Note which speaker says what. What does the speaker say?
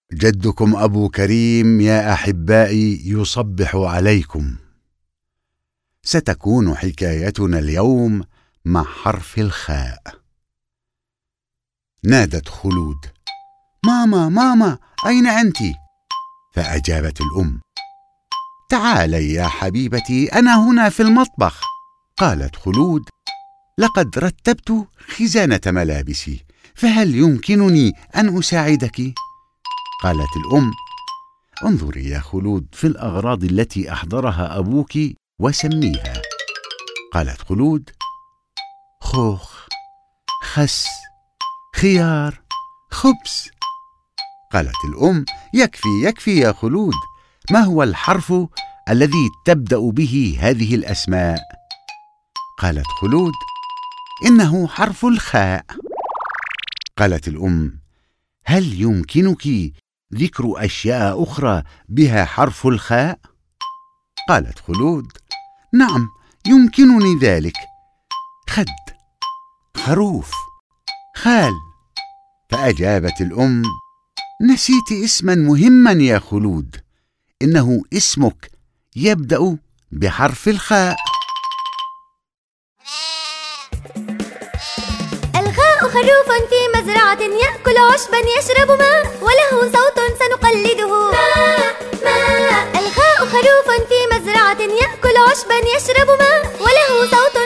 Speaker 1: جدكم أبو كريم يا أحبائي يصبح عليكم. ستكون حكايتنا اليوم مع حرف الخاء. نادت خلود: ماما ماما أين أنت؟ فأجابت الأم: تعالي يا حبيبتي، أنا هنا في المطبخ. قالت خلود: لقد رتبت خزانة ملابسي، فهل يمكنني أن أساعدك؟ قالت الأم: انظري يا خلود في الأغراض التي أحضرها أبوك وسميها. قالت خلود: خوخ، خس، خيار، خبز. قالت الأم: يكفي يا خلود، ما هو الحرف الذي تبدأ به هذه الأسماء؟ قالت خلود: إنه حرف الخاء. قالت الأم: هل يمكنك ذكر أشياء أخرى بها حرف الخاء؟ قالت خلود: نعم يمكنني ذلك، خد، خروف، خال. فأجابت الأم: نسيت اسما مهما يا خلود، إنه اسمك يبدأ بحرف الخاء.
Speaker 2: الخاء خروف في مزرعة يأكل عشبا يشرب ماء وله صوت سنقلده ماء. الخاء خروف في مزرعة يأكل عشبا يشرب ماء وله صوت